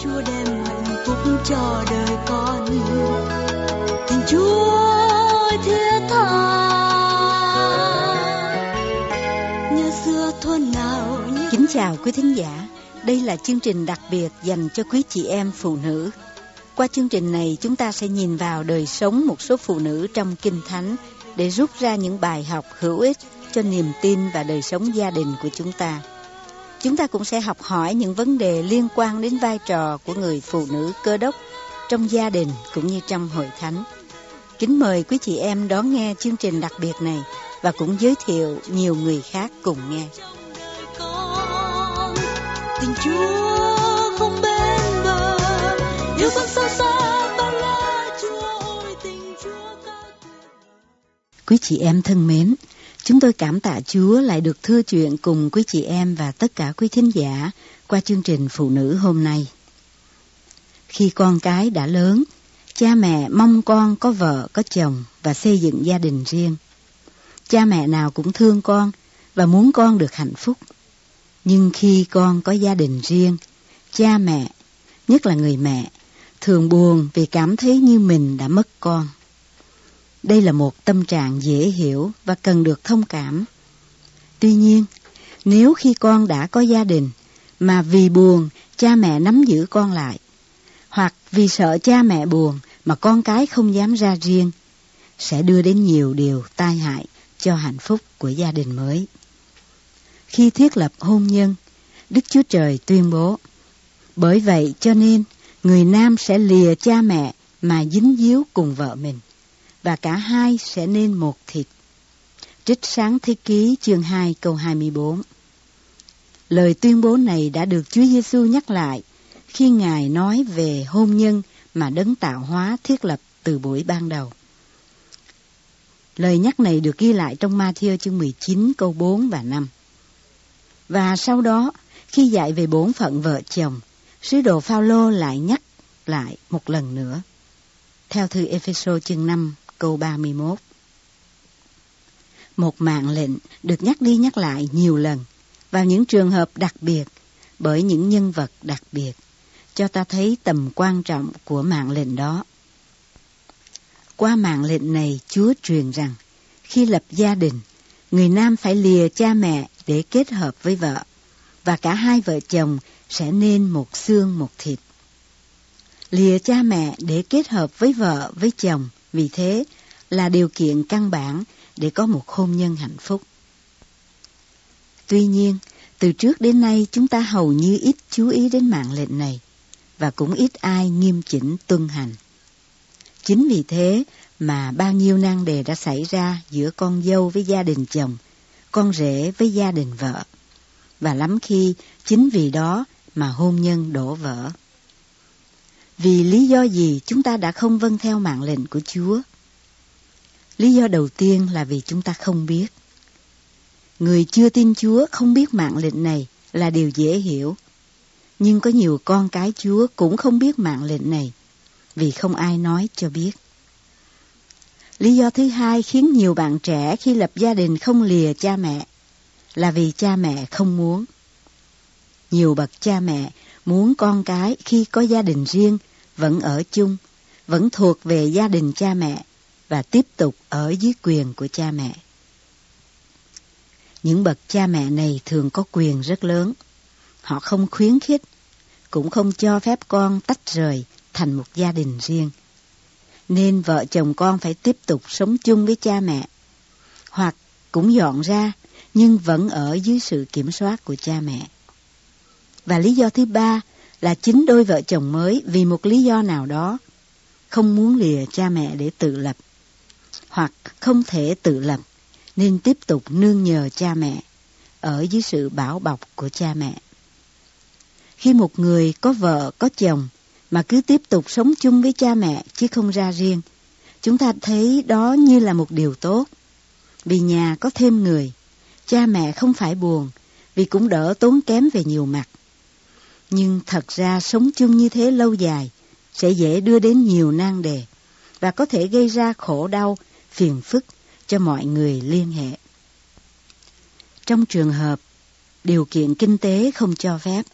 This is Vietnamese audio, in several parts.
Chúa đem hạnh phúc cho đời con. Tình Chúa thiết tha, như xưa thuở nào. Kính chào quý thính giả, đây là chương trình đặc biệt dành cho quý chị em phụ nữ. Qua chương trình này, chúng ta sẽ nhìn vào đời sống một số phụ nữ trong Kinh Thánh để rút ra những bài học hữu ích cho niềm tin và đời sống gia đình của chúng ta. Chúng ta cũng sẽ học hỏi những vấn đề liên quan đến vai trò của người phụ nữ Cơ Đốc trong gia đình cũng như trong hội thánh. Kính mời quý chị em đón nghe chương trình đặc biệt này và cũng giới thiệu nhiều người khác cùng nghe. Tình Chúa không bên bờ, yêu con sâu xa bao la Chúa ơi, tình Chúa cao tuyệt. Quý chị em thân mến, chúng tôi cảm tạ Chúa lại được thưa chuyện cùng quý chị em và tất cả quý thính giả qua chương trình Phụ nữ hôm nay. Khi con cái đã lớn, cha mẹ mong con có vợ, có chồng và xây dựng gia đình riêng. Cha mẹ nào cũng thương con và muốn con được hạnh phúc. Nhưng khi con có gia đình riêng, cha mẹ, nhất là người mẹ, thường buồn vì cảm thấy như mình đã mất con. Đây là một tâm trạng dễ hiểu và cần được thông cảm. Tuy nhiên, nếu khi con đã có gia đình mà vì buồn cha mẹ nắm giữ con lại, hoặc vì sợ cha mẹ buồn mà con cái không dám ra riêng, sẽ đưa đến nhiều điều tai hại cho hạnh phúc của gia đình mới. Khi thiết lập hôn nhân, Đức Chúa Trời tuyên bố: bởi vậy cho nên người nam sẽ lìa cha mẹ mà dính díu cùng vợ mình, và cả hai sẽ nên một thịt. Trích Sáng Thế Ký chương 2 câu 24. Lời tuyên bố này đã được Chúa Giêsu nhắc lại khi Ngài nói về hôn nhân mà Đấng Tạo Hóa thiết lập từ buổi ban đầu. Lời nhắc này được ghi lại trong Ma-thi-ơ chương 19 câu 4 và 5. Và sau đó, khi dạy về bổn phận vợ chồng, sứ đồ Phao-lô lại nhắc lại một lần nữa. Theo thư Ê-phê-sô chương 5 câu 31. Một mạng lệnh được nhắc đi nhắc lại nhiều lần vào những trường hợp đặc biệt bởi những nhân vật đặc biệt, cho ta thấy tầm quan trọng của mạng lệnh đó. Qua mạng lệnh này, Chúa truyền rằng khi lập gia đình, người nam phải lìa cha mẹ để kết hợp với vợ, và cả hai vợ chồng sẽ nên một xương một thịt. Lìa cha mẹ để kết hợp với vợ, với chồng, vì thế là điều kiện căn bản để có một hôn nhân hạnh phúc. Tuy nhiên, từ trước đến nay chúng ta hầu như ít chú ý đến mạng lệnh này, và cũng ít ai nghiêm chỉnh tuân hành. Chính vì thế mà bao nhiêu nan đề đã xảy ra giữa con dâu với gia đình chồng, con rể với gia đình vợ, và lắm khi chính vì đó mà hôn nhân đổ vỡ. Vì lý do gì chúng ta đã không vâng theo mạng lệnh của Chúa? Lý do đầu tiên là vì chúng ta không biết. Người chưa tin Chúa không biết mạng lệnh này là điều dễ hiểu. Nhưng có nhiều con cái Chúa cũng không biết mạng lệnh này, vì không ai nói cho biết. Lý do thứ hai khiến nhiều bạn trẻ khi lập gia đình không lìa cha mẹ là vì cha mẹ không muốn. Nhiều bậc cha mẹ muốn con cái khi có gia đình riêng vẫn ở chung, vẫn thuộc về gia đình cha mẹ và tiếp tục ở dưới quyền của cha mẹ. Những bậc cha mẹ này thường có quyền rất lớn. Họ không khuyến khích, cũng không cho phép con tách rời thành một gia đình riêng. Nên vợ chồng con phải tiếp tục sống chung với cha mẹ, hoặc cũng dọn ra nhưng vẫn ở dưới sự kiểm soát của cha mẹ. Và lý do thứ ba là chính đôi vợ chồng mới vì một lý do nào đó không muốn lìa cha mẹ để tự lập, hoặc không thể tự lập nên tiếp tục nương nhờ cha mẹ ở dưới sự bảo bọc của cha mẹ. Khi một người có vợ có chồng mà cứ tiếp tục sống chung với cha mẹ chứ không ra riêng, chúng ta thấy đó như là một điều tốt. Vì nhà có thêm người, cha mẹ không phải buồn, vì cũng đỡ tốn kém về nhiều mặt. Nhưng thật ra sống chung như thế lâu dài sẽ dễ đưa đến nhiều nan đề và có thể gây ra khổ đau, phiền phức cho mọi người liên hệ. Trong trường hợp điều kiện kinh tế không cho phép,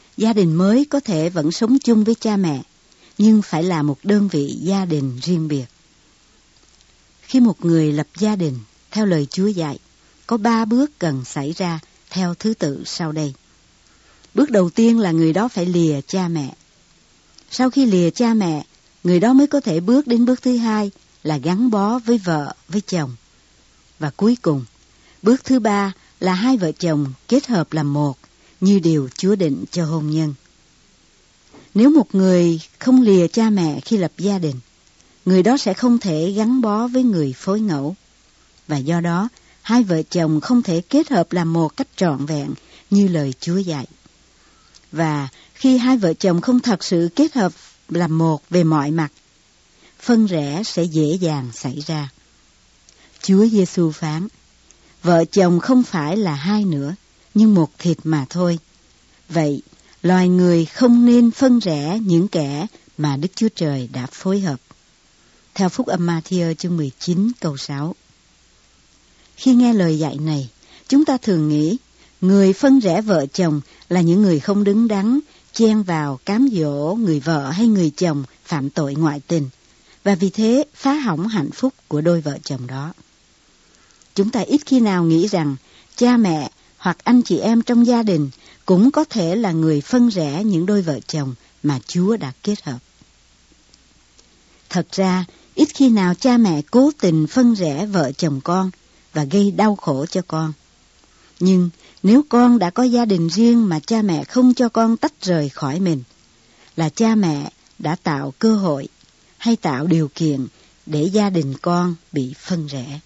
Gia đình mới có thể vẫn sống chung với cha mẹ, nhưng phải là một đơn vị gia đình riêng biệt. Khi một người lập gia đình, theo lời Chúa dạy, có 3 bước cần xảy ra theo thứ tự sau đây. Bước đầu tiên là người đó phải lìa cha mẹ. Sau khi lìa cha mẹ, người đó mới có thể bước đến bước thứ 2 là gắn bó với vợ, với chồng. Và cuối cùng, bước thứ 3 là hai vợ chồng kết hợp làm một, như điều Chúa định cho hôn nhân. Nếu một người không lìa cha mẹ khi lập gia đình, người đó sẽ không thể gắn bó với người phối ngẫu. Và do đó, hai vợ chồng không thể kết hợp làm một cách trọn vẹn như lời Chúa dạy. Và khi hai vợ chồng không thật sự kết hợp làm một về mọi mặt, phân rẽ sẽ dễ dàng xảy ra. Chúa Giêsu phán, vợ chồng không phải là hai nữa, nhưng một thịt mà thôi. Vậy, loài người không nên phân rẽ những kẻ mà Đức Chúa Trời đã phối hợp. Theo Phúc âm Ma-thi-ơ chương 19 câu 6. Khi nghe lời dạy này, chúng ta thường nghĩ người phân rẽ vợ chồng là những người không đứng đắn, chen vào cám dỗ người vợ hay người chồng phạm tội ngoại tình, và vì thế phá hỏng hạnh phúc của đôi vợ chồng đó. Chúng ta ít khi nào nghĩ rằng cha mẹ hoặc anh chị em trong gia đình cũng có thể là người phân rẽ những đôi vợ chồng mà Chúa đã kết hợp. Thật ra, ít khi nào cha mẹ cố tình phân rẽ vợ chồng con và gây đau khổ cho con. Nhưng nếu con đã có gia đình riêng mà cha mẹ không cho con tách rời khỏi mình, là cha mẹ đã tạo cơ hội hay tạo điều kiện để gia đình con bị phân rẽ.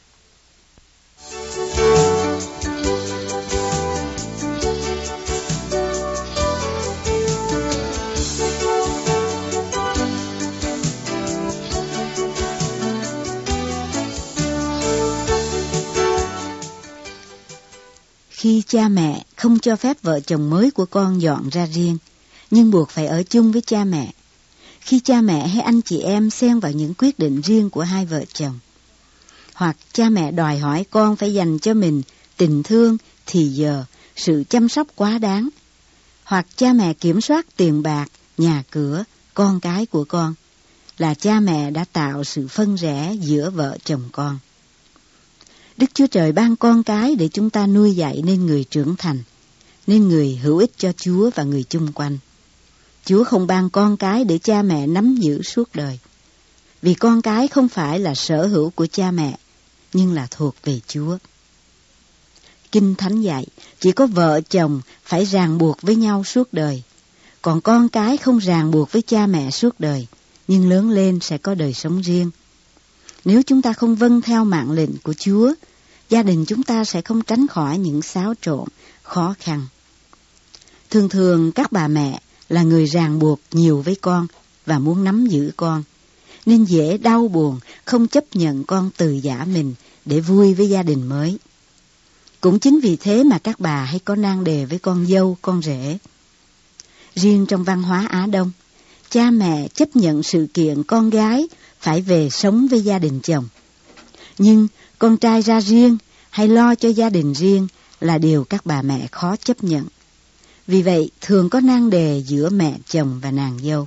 Khi cha mẹ không cho phép vợ chồng mới của con dọn ra riêng, nhưng buộc phải ở chung với cha mẹ, khi cha mẹ hay anh chị em xen vào những quyết định riêng của hai vợ chồng, hoặc cha mẹ đòi hỏi con phải dành cho mình tình thương, thì giờ, sự chăm sóc quá đáng, hoặc cha mẹ kiểm soát tiền bạc, nhà cửa, con cái của con, là cha mẹ đã tạo sự phân rẽ giữa vợ chồng con. Đức Chúa Trời ban con cái để chúng ta nuôi dạy nên người trưởng thành, nên người hữu ích cho Chúa và người chung quanh. Chúa không ban con cái để cha mẹ nắm giữ suốt đời, vì con cái không phải là sở hữu của cha mẹ, nhưng là thuộc về Chúa. Kinh Thánh dạy, chỉ có vợ chồng phải ràng buộc với nhau suốt đời, còn con cái không ràng buộc với cha mẹ suốt đời, nhưng lớn lên sẽ có đời sống riêng. Nếu chúng ta không vâng theo mạng lệnh của Chúa, gia đình chúng ta sẽ không tránh khỏi những xáo trộn, khó khăn. Thường thường các bà mẹ là người ràng buộc nhiều với con và muốn nắm giữ con, nên dễ đau buồn, không chấp nhận con từ giã mình để vui với gia đình mới. Cũng chính vì thế mà các bà hay có nan đề với con dâu, con rể. Riêng trong văn hóa Á Đông, cha mẹ chấp nhận sự kiện con gái phải về sống với gia đình chồng. Nhưng con trai ra riêng hay lo cho gia đình riêng là điều các bà mẹ khó chấp nhận. Vì vậy, thường có nan đề giữa mẹ chồng và nàng dâu.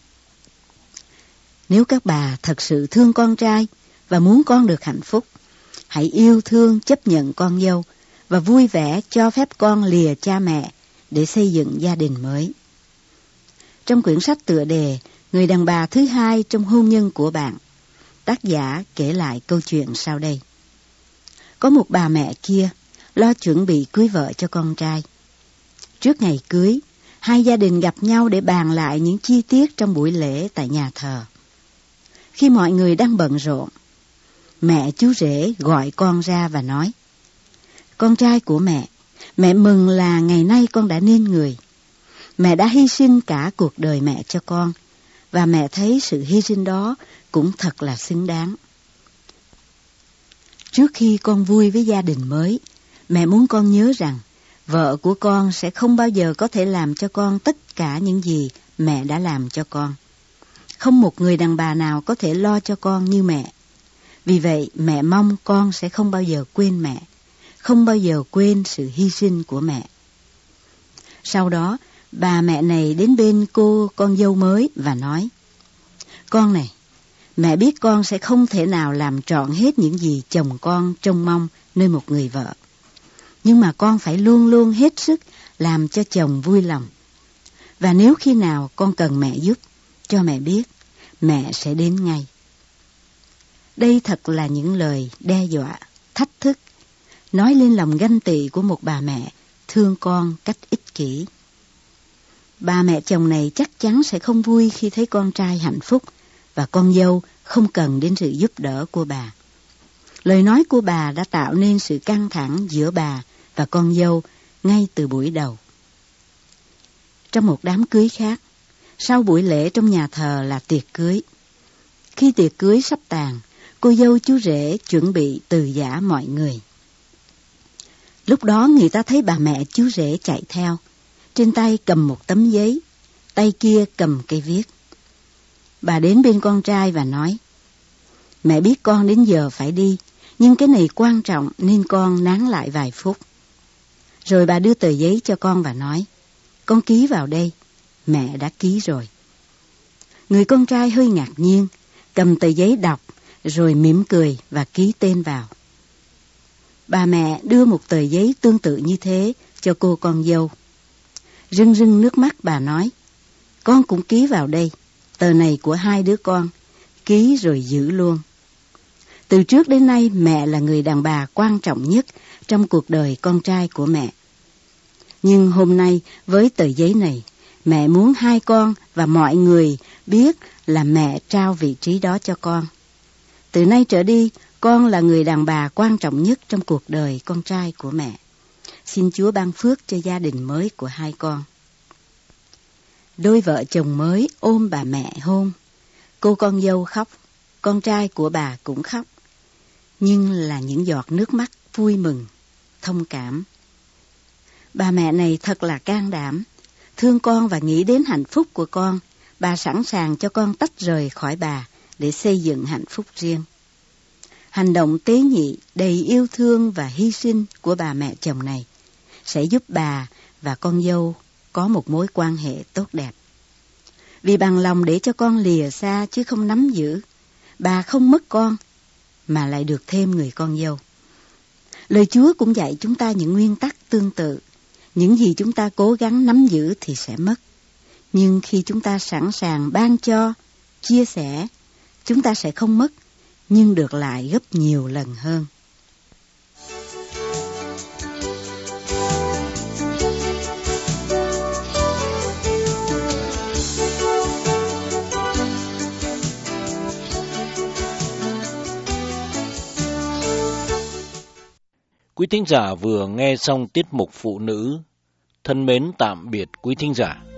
Nếu các bà thật sự thương con trai và muốn con được hạnh phúc, hãy yêu thương chấp nhận con dâu và vui vẻ cho phép con lìa cha mẹ để xây dựng gia đình mới. Trong quyển sách tựa đề Người đàn bà thứ hai trong hôn nhân của bạn, tác giả kể lại câu chuyện sau đây. Có một bà mẹ kia lo chuẩn bị cưới vợ cho con trai. Trước ngày cưới, hai gia đình gặp nhau để bàn lại những chi tiết trong buổi lễ tại nhà thờ. Khi mọi người đang bận rộn, mẹ chú rể gọi con ra và nói: "Con trai của mẹ mừng là ngày nay con đã nên người. Mẹ đã hy sinh cả cuộc đời mẹ cho con, và mẹ thấy sự hy sinh đó cũng thật là xứng đáng. Trước khi con vui với gia đình mới, mẹ muốn con nhớ rằng vợ của con sẽ không bao giờ có thể làm cho con tất cả những gì mẹ đã làm cho con. Không một người đàn bà nào có thể lo cho con như mẹ. Vì vậy mẹ mong con sẽ không bao giờ quên mẹ, không bao giờ quên sự hy sinh của mẹ." Sau đó, Bà mẹ này đến bên cô con dâu mới và nói: Con này, mẹ biết con sẽ không thể nào làm trọn hết những gì chồng con trông mong nơi một người vợ. Nhưng mà con phải luôn luôn hết sức làm cho chồng vui lòng. Và nếu khi nào con cần mẹ giúp, cho mẹ biết, mẹ sẽ đến ngay. Đây thật là những lời đe dọa, thách thức, nói lên lòng ganh tị của một bà mẹ thương con cách ích kỷ. Bà mẹ chồng này chắc chắn sẽ không vui khi thấy con trai hạnh phúc và con dâu không cần đến sự giúp đỡ của bà. Lời nói của bà đã tạo nên sự căng thẳng giữa bà và con dâu ngay từ buổi đầu. Trong một đám cưới khác, sau buổi lễ trong nhà thờ là tiệc cưới. Khi tiệc cưới sắp tàn, cô dâu chú rể chuẩn bị từ giã mọi người. Lúc đó người ta thấy bà mẹ chú rể chạy theo, trên tay cầm một tấm giấy, tay kia cầm cây viết. Bà đến bên con trai và nói: Mẹ biết con đến giờ phải đi, nhưng cái này quan trọng nên con nán lại vài phút. Rồi bà đưa tờ giấy cho con và nói: Con ký vào đây, mẹ đã ký rồi. Người con trai hơi ngạc nhiên, cầm tờ giấy đọc, rồi mỉm cười và ký tên vào. Bà mẹ đưa một tờ giấy tương tự như thế cho cô con dâu. Rưng rưng nước mắt bà nói: Con cũng ký vào đây, tờ này của hai đứa con, ký rồi giữ luôn. Từ trước đến nay mẹ là người đàn bà quan trọng nhất trong cuộc đời con trai của mẹ. Nhưng hôm nay với tờ giấy này, mẹ muốn hai con và mọi người biết là mẹ trao vị trí đó cho con. Từ nay trở đi, con là người đàn bà quan trọng nhất trong cuộc đời con trai của mẹ. Xin Chúa ban phước cho gia đình mới của hai con. Đôi vợ chồng mới ôm bà mẹ hôn. Cô con dâu khóc, con trai của bà cũng khóc. Nhưng là những giọt nước mắt vui mừng, thông cảm. Bà mẹ này thật là can đảm, thương con và nghĩ đến hạnh phúc của con. Bà sẵn sàng cho con tách rời khỏi bà để xây dựng hạnh phúc riêng. Hành động tế nhị, đầy yêu thương và hy sinh của bà mẹ chồng này sẽ giúp bà và con dâu có một mối quan hệ tốt đẹp. Vì bằng lòng để cho con lìa xa chứ không nắm giữ, bà không mất con mà lại được thêm người con dâu. Lời Chúa cũng dạy chúng ta những nguyên tắc tương tự. Những gì chúng ta cố gắng nắm giữ thì sẽ mất. Nhưng khi chúng ta sẵn sàng ban cho, chia sẻ, chúng ta sẽ không mất, nhưng được lại gấp nhiều lần hơn. Quý thính giả vừa nghe xong tiết mục Phụ nữ. Thân mến tạm biệt quý thính giả.